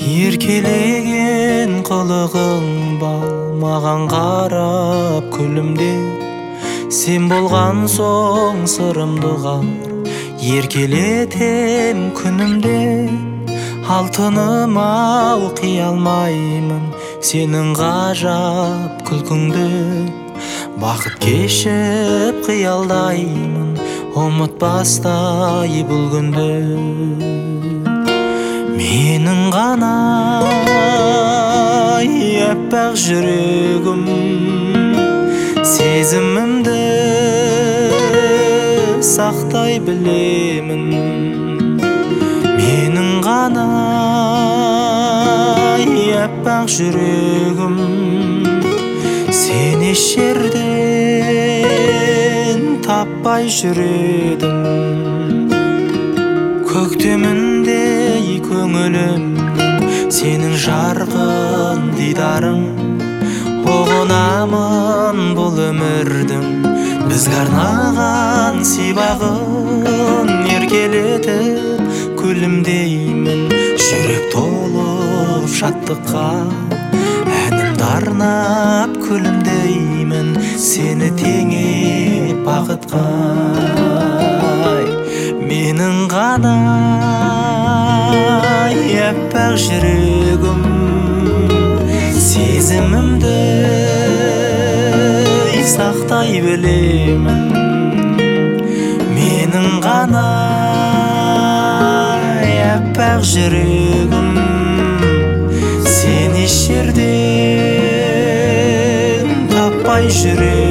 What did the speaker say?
Еркелеген қылығың бал маған қарап күлімде, сен болған соң сырымды қар еркелетем күнімде. Алтыным ау қия алмаймын сенің ғажап күлкіңді, бақыт кешіп қиялдаймын ұмытпастай бұл күнді. Менің ғана аппақ жүрегім сезімімді сақтай білемін. Менің ғана аппақ жүрегім сен еш жерден таппай жүредім. Көктеміндей көңілім сенің жарқын дидарың, оғынамын бұл өмірдің бізге арнаған сипағын. Еркелетіп күлімдеймін жүрек толып шаттыққа, әнімді арнап күлімдеймін сені теңеп бақытқа. Менің ғана аппақ жүрегім сезімімді сақтай білемін. Менің ғана аппақ жүрегім сен еш жерден таппай жүремін.